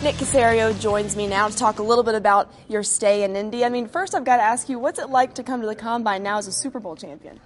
Nick Caserio joins me now to talk a little bit about your stay in Indy. I mean, first I've got to ask you, what's it like to come to the Combine now as a Super Bowl champion?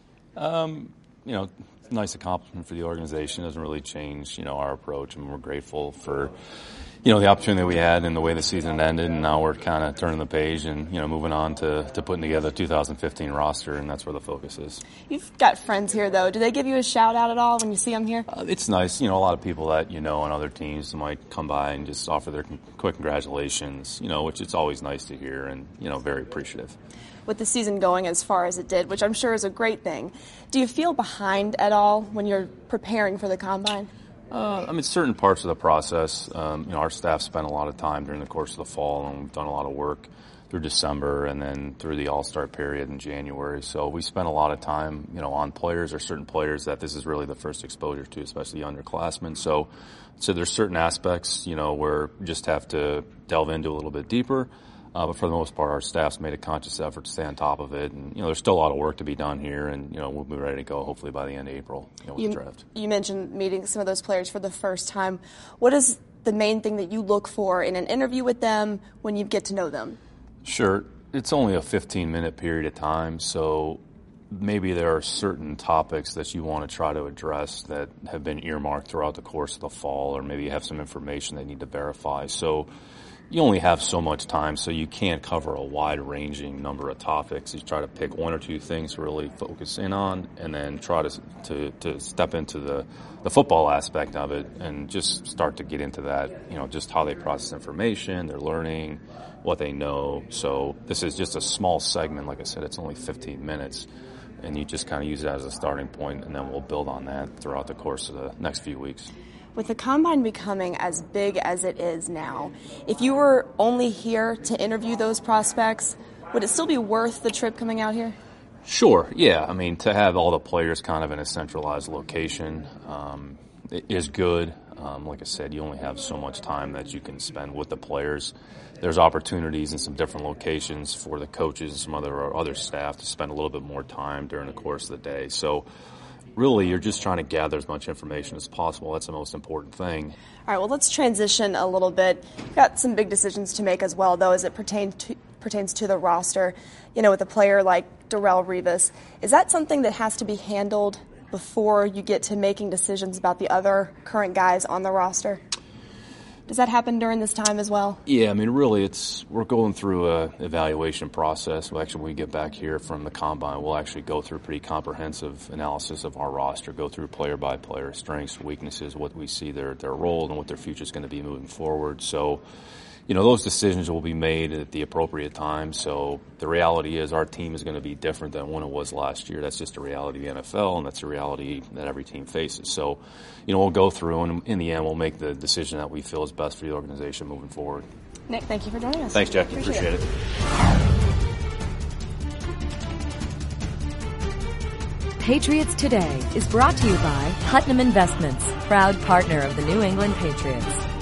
Nice accomplishment for the organization. It doesn't really change, our approach, and we're grateful for, the opportunity we had and the way the season ended, and now we're kind of turning the page and, moving on to putting together a 2015 roster, and that's where the focus is. You've got friends here, though. Do they give you a shout-out at all when you see them here? It's nice. A lot of people that on other teams might come by and just offer their quick congratulations, which it's always nice to hear and, very appreciative. With the season going as far as it did, which I'm sure is a great thing, do you feel behind at all when you're preparing for the Combine? Certain parts of the process, our staff spent a lot of time during the course of the fall, and we've done a lot of work through December and then through the All-Star period in January. So we spent a lot of time, on players or certain players that this is really the first exposure to, especially underclassmen. So there's certain aspects, where we just have to delve into a little bit deeper. But for the most part, our staff's made a conscious effort to stay on top of it. And, there's still a lot of work to be done here, and, we'll be ready to go hopefully by the end of April with the draft. You mentioned meeting some of those players for the first time. What is the main thing that you look for in an interview with them when you get to know them? Sure. It's only a 15-minute period of time, so maybe there are certain topics that you want to try to address that have been earmarked throughout the course of the fall, or maybe you have some information they need to verify. So you only have so much time, so you can't cover a wide-ranging number of topics. You try to pick one or two things to really focus in on, and then try to step into the football aspect of it and just start to get into that, just how they process information, their learning, what they know. So this is just a small segment. Like I said, it's only 15 minutes, and you just kind of use it as a starting point, and then we'll build on that throughout the course of the next few weeks. With the Combine becoming as big as it is now, if you were only here to interview those prospects, would it still be worth the trip coming out here? Sure, yeah. To have all the players kind of in a centralized location is good. Like I said, you only have so much time that you can spend with the players. There's opportunities in some different locations for the coaches and some other staff to spend a little bit more time during the course of the day. So really, you're just trying to gather as much information as possible. That's the most important thing. All right, well, let's transition a little bit. You've got some big decisions to make as well, though, as it pertains to the roster. With a player like Darrelle Revis, is that something that has to be handled before you get to making decisions about the other current guys on the roster? Does that happen during this time as well? Yeah, really, we're going through a evaluation process. Well, actually, when we get back here from the Combine, we'll actually go through a pretty comprehensive analysis of our roster, go through player by player, strengths, weaknesses, what we see their role and what their future is going to be moving forward. So, those decisions will be made at the appropriate time. So the reality is our team is going to be different than when it was last year. That's just the reality of the NFL, and that's the reality that every team faces. So, we'll go through, and in the end, we'll make the decision that we feel is best for the organization moving forward. Nick, thank you for joining us. Thanks, Jackie. Appreciate it. Patriots Today is brought to you by Putnam Investments, proud partner of the New England Patriots.